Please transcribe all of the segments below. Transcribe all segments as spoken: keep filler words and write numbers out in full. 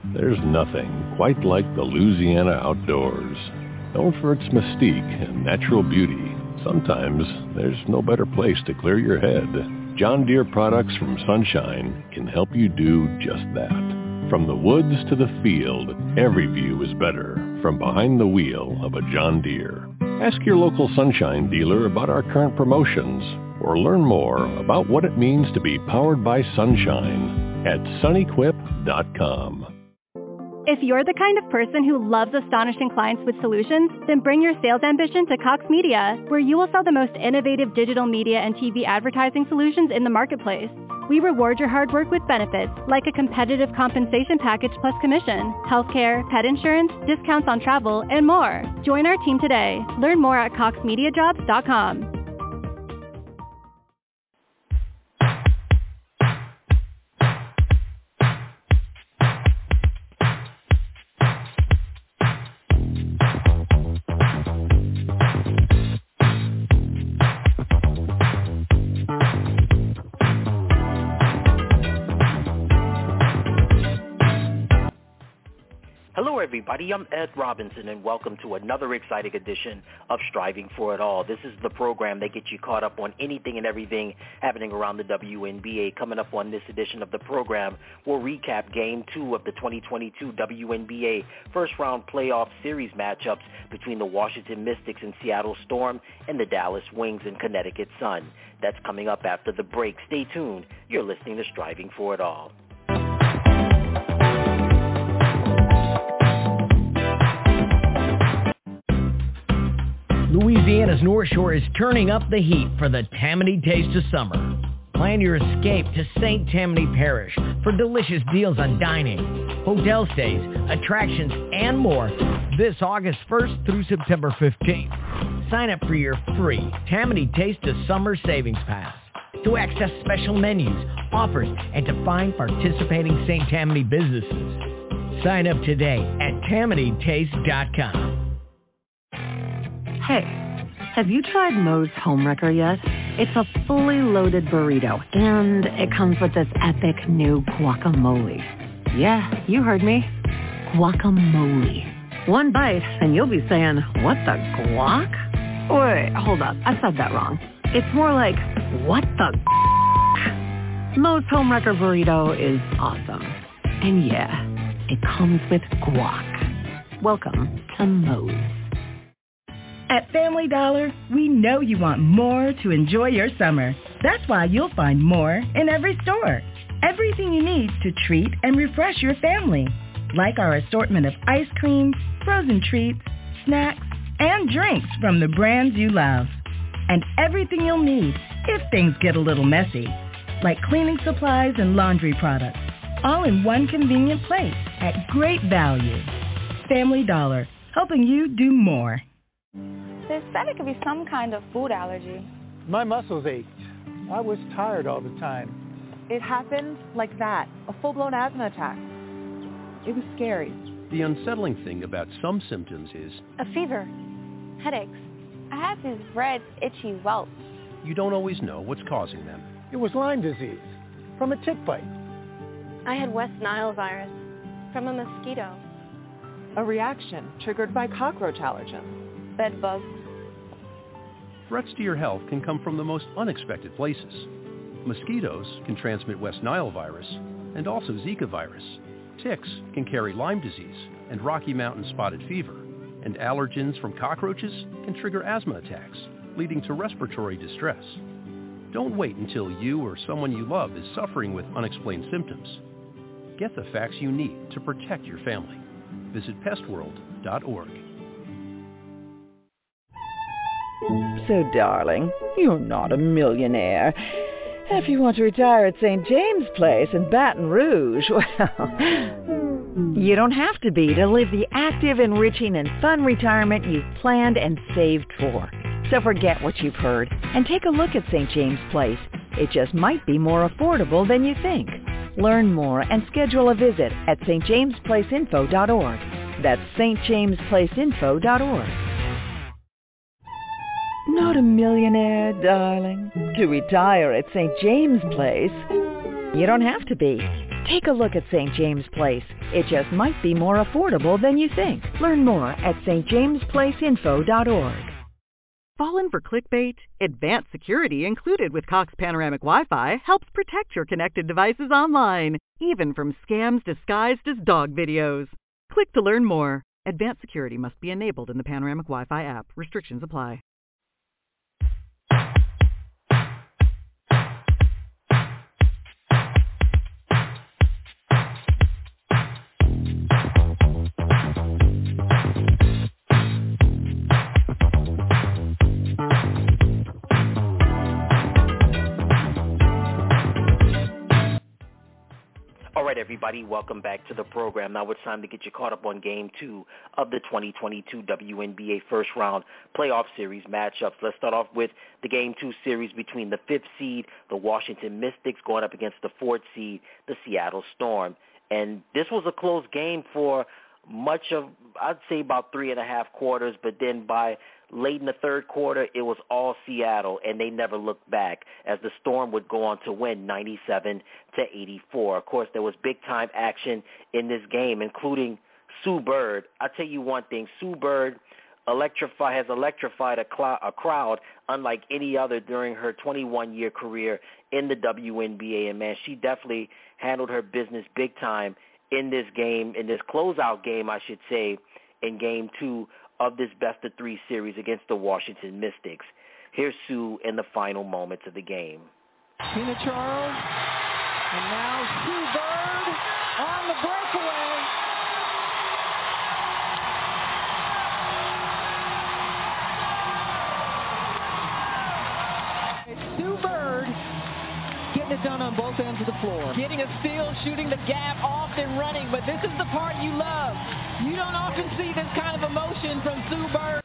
There's nothing quite like the Louisiana outdoors. Known for its mystique and natural beauty, sometimes there's no better place to clear your head. John Deere products from Sunshine can help you do just that. From the woods to the field, every view is better from behind the wheel of a John Deere. Ask your local Sunshine dealer about our current promotions, or learn more about what it means to be powered by Sunshine at Sunequip dot com. If you're the kind of person who loves astonishing clients with solutions, then bring your sales ambition to Cox Media, where you will sell the most innovative digital media and T V advertising solutions in the marketplace. We reward your hard work with benefits, like a competitive compensation package plus commission, healthcare, pet insurance, discounts on travel, and more. Join our team today. Learn more at Cox Media Jobs dot com. Hello, everybody. I'm Ed Robinson, and welcome to another exciting edition of Striving for It All. This is the program that gets you caught up on anything and everything happening around the W N B A. Coming up on this edition of the program, we'll recap Game two of the twenty twenty-two W N B A first-round playoff series matchups between the Washington Mystics and Seattle Storm and the Dallas Wings and Connecticut Sun. That's coming up after the break. Stay tuned. You're listening to Striving for It All. Louisiana's North Shore is turning up the heat for the Tammany Taste of Summer. Plan your escape to Saint Tammany Parish for delicious deals on dining, hotel stays, attractions, and more this August first through September fifteenth. Sign up for your free Tammany Taste of Summer Savings Pass to access special menus, offers, and to find participating Saint Tammany businesses. Sign up today at Tammany Taste dot com. Hey, have you tried Moe's Homewrecker yet? It's a fully loaded burrito, and it comes with this epic new guacamole. Yeah, you heard me. Guacamole. One bite, and you'll be saying, what the guac? Wait, hold up. I said that wrong. It's more like, what the Moe's Homewrecker burrito is awesome. And yeah, it comes with guac. Welcome to Moe's. At Family Dollar, we know you want more to enjoy your summer. That's why you'll find more in every store. Everything you need to treat and refresh your family, like our assortment of ice cream, frozen treats, snacks, and drinks from the brands you love. And everything you'll need if things get a little messy, like cleaning supplies and laundry products, all in one convenient place at great value. Family Dollar, helping you do more. They said it could be some kind of food allergy. My muscles ached. I was tired all the time. It happened like that, a full-blown asthma attack. It was scary. The unsettling thing about some symptoms is a fever, headaches. I have these red, itchy welts. You don't always know what's causing them. It was Lyme disease from a tick bite. I had West Nile virus from a mosquito. A reaction triggered by cockroach allergens. Bed bugs. Threats to your health can come from the most unexpected places. Mosquitoes can transmit West Nile virus and also Zika virus. Ticks can carry Lyme disease and Rocky Mountain spotted fever. And allergens from cockroaches can trigger asthma attacks, leading to respiratory distress. Don't wait until you or someone you love is suffering with unexplained symptoms. Get the facts you need to protect your family. Visit pest world dot org. So, darling, you're not a millionaire. If you want to retire at Saint James Place in Baton Rouge, well, you don't have to be to live the active, enriching, and fun retirement you've planned and saved for. So forget what you've heard and take a look at Saint James Place. It just might be more affordable than you think. Learn more and schedule a visit at S T James Place Info dot org. That's S T James Place Info dot org. Not a millionaire, darling. To retire at Saint James Place, you don't have to be. Take a look at Saint James Place. It just might be more affordable than you think. Learn more at s t james place info dot org. Fallen for clickbait? Advanced security included with Cox Panoramic Wi-Fi helps protect your connected devices online, even from scams disguised as dog videos. Click to learn more. Advanced security must be enabled in the Panoramic Wi-Fi app. Restrictions apply. All right, everybody, welcome back to the program. Now it's time to get you caught up on Game two of the twenty twenty-two W N B A First Round Playoff Series matchups. Let's start off with the Game two series between the fifth seed, the Washington Mystics, going up against the fourth seed, the Seattle Storm. And this was a close game for much of, I'd say about three and a half quarters, but then by late in the third quarter, it was all Seattle, and they never looked back as the Storm would go on to win ninety-seven to eighty-four. Of course, there was big-time action in this game, including Sue Bird. I'll tell you one thing, Sue Bird electrify, has electrified a, cl- a crowd unlike any other during her twenty-one-year career in the W N B A, and, man, she definitely handled her business big time in this game, in this closeout game, I should say, in Game two of this best-of-three series against the Washington Mystics. Here's Sue in the final moments of the game. Tina Charles, and now Sue Bird on the breakaway. It's Sue Bird getting it done on both ends of the floor. Getting a steal, shooting the gap, off and running, but this is the part you love. You don't often see this kind of emotion from Sue Bird.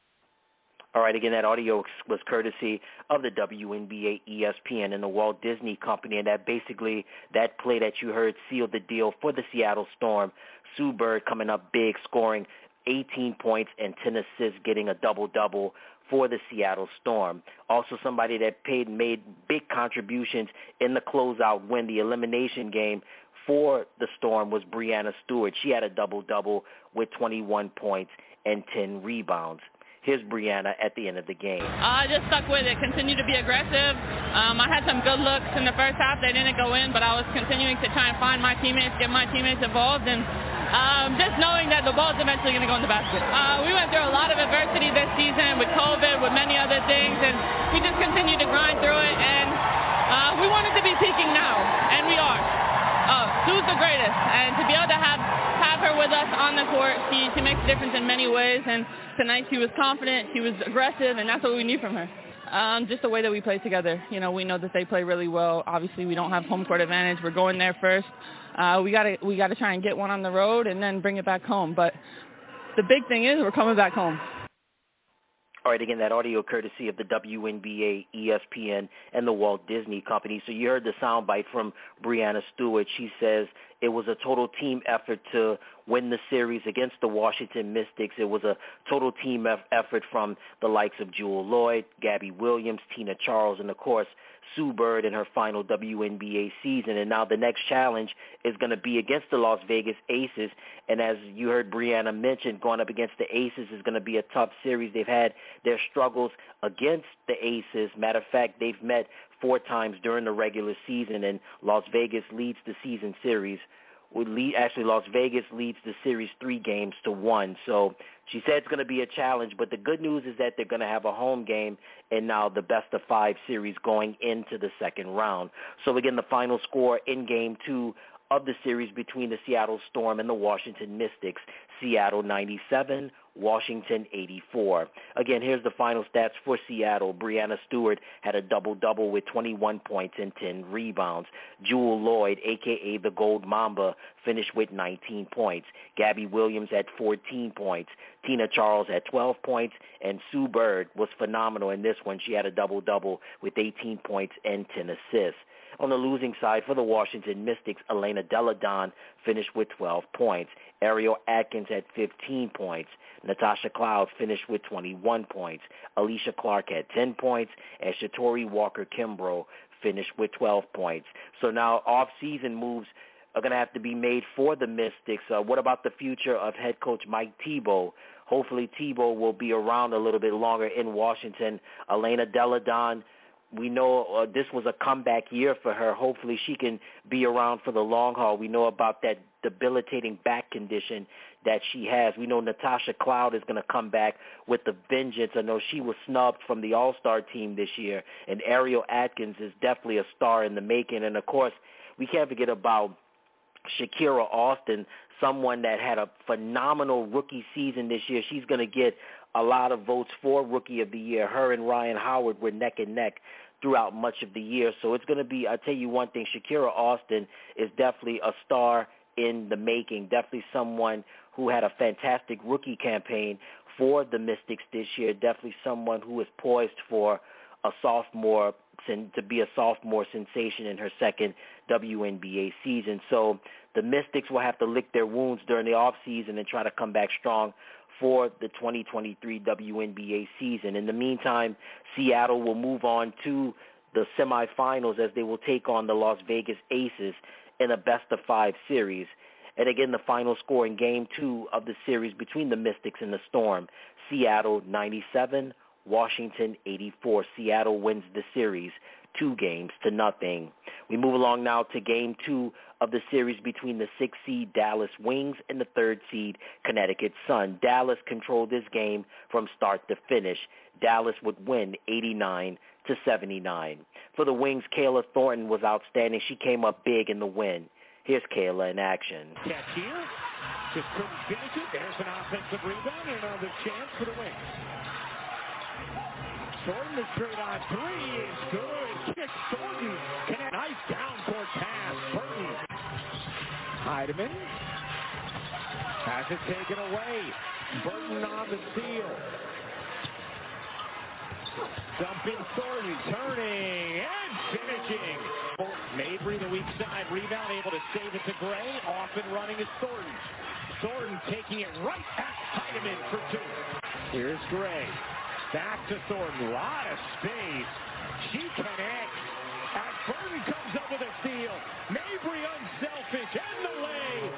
All right, again, that audio was courtesy of the W N B A, E S P N, and the Walt Disney Company, and that basically, that play that you heard sealed the deal for the Seattle Storm. Sue Bird coming up big, scoring eighteen points and ten assists, getting a double-double for the Seattle Storm. Also somebody that paid made big contributions in the closeout win, the elimination game for the Storm, was Breanna Stewart. She had a double-double with twenty-one points and ten rebounds. Here's Breanna at the end of the game. I just stuck with it, continued to be aggressive. Um, I had some good looks in the first half. They didn't go in, but I was continuing to try and find my teammates, get my teammates involved, and um, just knowing that the ball's eventually going to go in the basket. Uh, we went through a lot of adversity this season with COVID, with many other things, and we just continued to grind through it, and uh, we wanted to be peaking now, and we are. Uh, Sue's the greatest, and to be able to have, have her with us on the court, she, she makes a difference in many ways, and tonight she was confident, she was aggressive, and that's what we need from her. Um, just the way that we play together. You know, we know that they play really well. Obviously, we don't have home court advantage. We're going there first. Uh, we gotta we gotta try and get one on the road and then bring it back home. But the big thing is we're coming back home. All right, again, that audio courtesy of the W N B A, E S P N, and the Walt Disney Company. So you heard the soundbite from Breanna Stewart. She says it was a total team effort to win the series against the Washington Mystics. It was a total team effort from the likes of Jewell Loyd, Gabby Williams, Tina Charles, and, of course, Sue Bird in her final W N B A season. And now the next challenge is going to be against the Las Vegas Aces. And as you heard Breanna mention, going up against the Aces is going to be a tough series. They've had their struggles against the Aces. Matter of fact, they've met four times during the regular season, and Las Vegas leads the season series. Would lead, actually, Las Vegas leads the series three games to one. So she said it's going to be a challenge, but the good news is that they're going to have a home game and now the best of five series going into the second round. So, again, the final score in Game two of the series between the Seattle Storm and the Washington Mystics, Seattle ninety-seven, Washington eighty-four. Again, here's the final stats for Seattle. Breanna Stewart had a double-double with twenty-one points and ten rebounds. Jewell Loyd, a k a the Gold Mamba, finished with nineteen points. Gabby Williams had fourteen points. Tina Charles had twelve points, and Sue Bird was phenomenal in this one. She had a double-double with eighteen points and ten assists. On the losing side for the Washington Mystics, Elena Delle Donne finished with twelve points. Ariel Atkins had fifteen points. Natasha Cloud finished with twenty-one points. Alicia Clark had ten points, and Shatori Walker-Kimbrough finished with twelve points. So now off-season moves are going to have to be made for the Mystics. Uh, what about the future of head coach Mike Tebow? Hopefully Tebow will be around a little bit longer in Washington. Elena Delle Donne, we know uh, this was a comeback year for her. Hopefully she can be around for the long haul. We know about that debilitating back condition that she has. We know Natasha Cloud is going to come back with the vengeance. I know she was snubbed from the All-Star team this year, and Ariel Atkins is definitely a star in the making. And, of course, we can't forget about Shakira Austin, someone that had a phenomenal rookie season this year. She's going to get a lot of votes for Rookie of the Year. Her and Ryan Howard were neck and neck throughout much of the year. So it's going to be, I'll tell you one thing, Shakira Austin is definitely a star in the making, definitely someone who had a fantastic rookie campaign for the Mystics this year, definitely someone who is poised for a sophomore, to be a sophomore sensation in her second W N B A season. So the Mystics will have to lick their wounds during the offseason and try to come back strong for the twenty twenty-three W N B A season. In the meantime, Seattle will move on to the semifinals as they will take on the Las Vegas Aces in a best-of-five series. And again, the final score in Game two of the series between the Mystics and the Storm, Seattle ninety-seven, Washington eighty-four. Seattle wins the series two games to nothing. We move along now to Game two of the series between the sixth seed Dallas Wings and the third seed Connecticut Sun. Dallas controlled this game from start to finish. Dallas would win eighty-nine to seventy-nine. For the Wings, Kayla Thornton was outstanding. She came up big in the win. Here's Kayla in action. Catch here. Just couldn't finish it. There's an offensive rebound and another chance for the Wings. Thornton, the straight on three is good. Kick Thornton. Connect. Nice downcourt pass. Burton. Heidemann has it taken away. Burton on the steal. Dumping Thornton, turning and finishing. Mabry, the weak side rebound, able to save it to Gray. Off and running is Thornton. Thornton taking it right at Heidemann for two. Here's Gray. Back to Thornton. Lot of space. She connects. As Burton comes up with a steal. Mabry unselfish and the lay.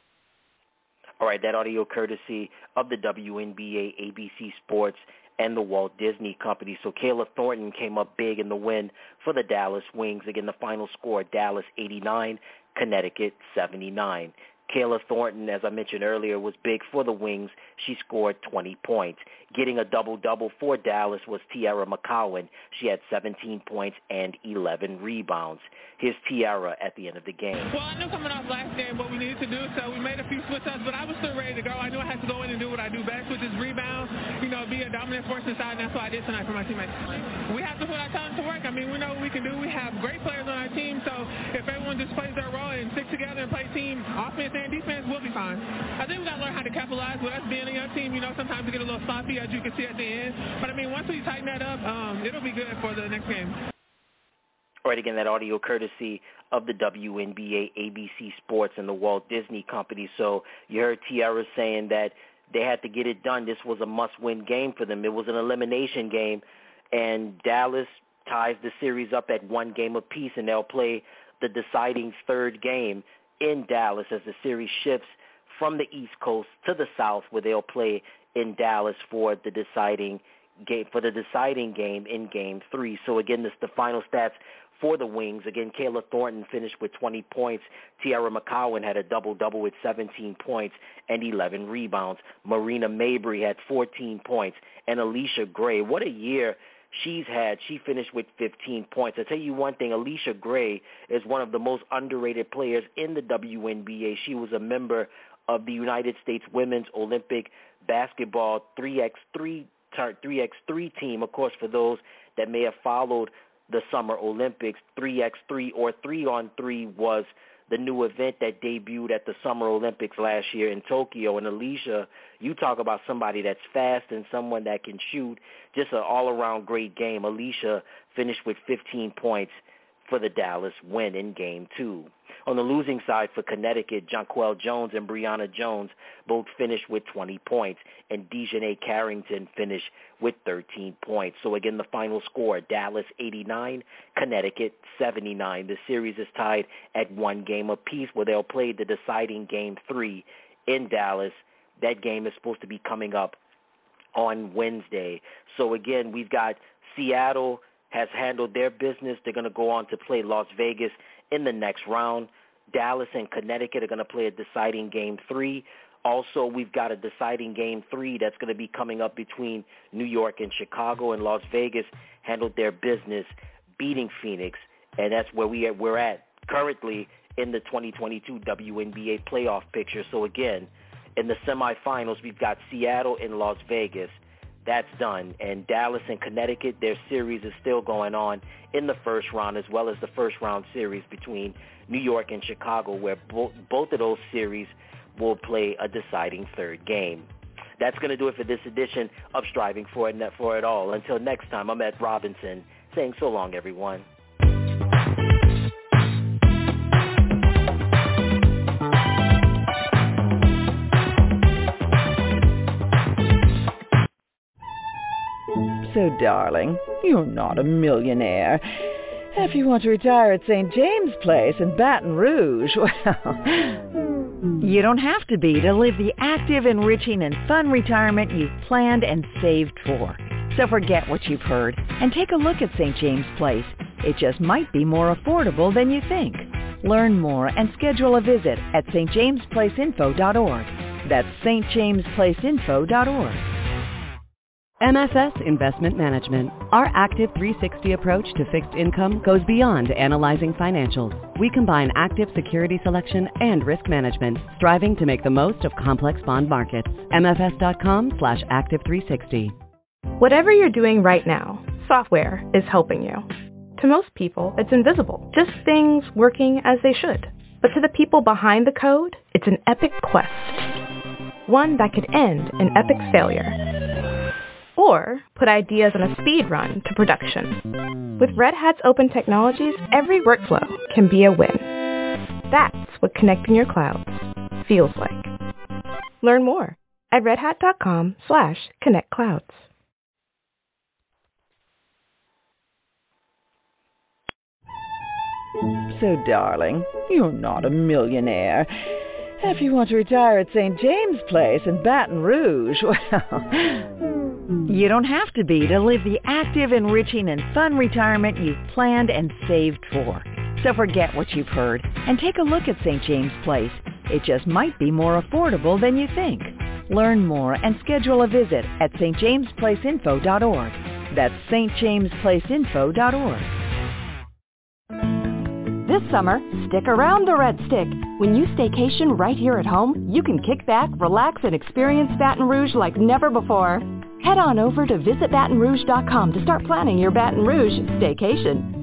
All right, that audio courtesy of the W N B A, A B C Sports, and the Walt Disney Company. So Kayla Thornton came up big in the win for the Dallas Wings. Again, the final score, Dallas eighty-nine, Connecticut seventy-nine. Kayla Thornton, as I mentioned earlier, was big for the Wings. She scored twenty points. Getting a double-double for Dallas was Tiara McCowan. She had seventeen points and eleven rebounds. Here's Tiara at the end of the game. Well, I knew coming off last game what we needed to do, so we made a few switch-ups, but I was still ready to go. I knew I had to go in and do what I do best, which is rebound, you know, be a dominant force inside, and that's what I did tonight for my teammates. We have to put our talent to work. I mean, we know what we can do. We have great players on our team, so if everyone just plays their role and stick together and play team offense and defense, we'll be fine. I think we got to learn how to capitalize with us being a young team. You know, sometimes we get a little sloppy, as you can see at the end. But, I mean, once we tighten that up, um, it'll be good for the next game. All right, again, that audio courtesy of the W N B A, A B C Sports, and the Walt Disney Company. So you heard Tiara saying that they had to get it done. This was a must-win game for them. It was an elimination game, and Dallas ties the series up at one game apiece, and they'll play the deciding third game in Dallas as the series shifts from the East Coast to the South, where they'll play in Dallas for the deciding game for the deciding game in Game Three. So again, this the final stats for the Wings. Again, Kayla Thornton finished with twenty points. Tiara McCowan had a double-double with seventeen points and eleven rebounds. Marina Mabry had fourteen points, and Alicia Gray. What a year she's had. She finished with fifteen points. I tell you one thing, Alicia Gray is one of the most underrated players in the W N B A. She was a member of the United States Women's Olympic Basketball three by three three by three team. Of course, for those that may have followed the Summer Olympics, three by three or three on three was the new event that debuted at the Summer Olympics last year in Tokyo. And Alicia, you talk about somebody that's fast and someone that can shoot, just an all-around great game. Alicia finished with fifteen points for the Dallas win in Game two. On the losing side for Connecticut, Jonquel Jones and Brianna Jones both finished with twenty points, and Dejanay Carrington finished with thirteen points. So again, the final score, Dallas eighty-nine, Connecticut seventy-nine. The series is tied at one game apiece, where they'll play the deciding game three in Dallas. That game is supposed to be coming up on Wednesday. So again, we've got Seattle has handled their business. They're going to go on to play Las Vegas in the next round. Dallas and Connecticut are going to play a deciding game three. Also, we've got a deciding game three that's going to be coming up between New York and Chicago, and Las Vegas handled their business, beating Phoenix, and that's where we are, we're at currently in the twenty twenty-two W N B A playoff picture. So again, in the semifinals, we've got Seattle and Las Vegas. That's done. And Dallas and Connecticut, their series is still going on in the first round, as well as the first round series between New York and Chicago, where bo- both of those series will play a deciding third game. That's going to do it for this edition of Striving for It, for It All. Until next time, I'm Ed Robinson, saying so long, everyone. So, darling, you're not a millionaire. If you want to retire at Saint James Place in Baton Rouge, well, you don't have to be to live the active, enriching, and fun retirement you've planned and saved for. So forget what you've heard and take a look at Saint James Place. It just might be more affordable than you think. Learn more and schedule a visit at s t james place info dot org. That's s t james place info dot org. M S S Investment Management. Our Active three sixty approach to fixed income goes beyond analyzing financials. We combine active security selection and risk management, striving to make the most of complex bond markets. M F S dot com slash active three sixty. Whatever you're doing right now, software is helping you. To most people, it's invisible, just things working as they should. But to the people behind the code, it's an epic quest. One that could end in epic failure. Or put ideas on a speed run to production. With Red Hat's open technologies, every workflow can be a win. That's what connecting your clouds feels like. Learn more at redhat.com slash connect clouds. So, darling, you're not a millionaire. If you want to retire at Saint James Place in Baton Rouge, well, you don't have to be to live the active, enriching, and fun retirement you've planned and saved for. So forget what you've heard and take a look at Saint James Place. It just might be more affordable than you think. Learn more and schedule a visit at s t james place info dot org. That's s t james place info dot org. This summer, stick around the Red Stick. When you staycation right here at home, you can kick back, relax, and experience Baton Rouge like never before. Head on over to visit baton rouge dot com to start planning your Baton Rouge staycation.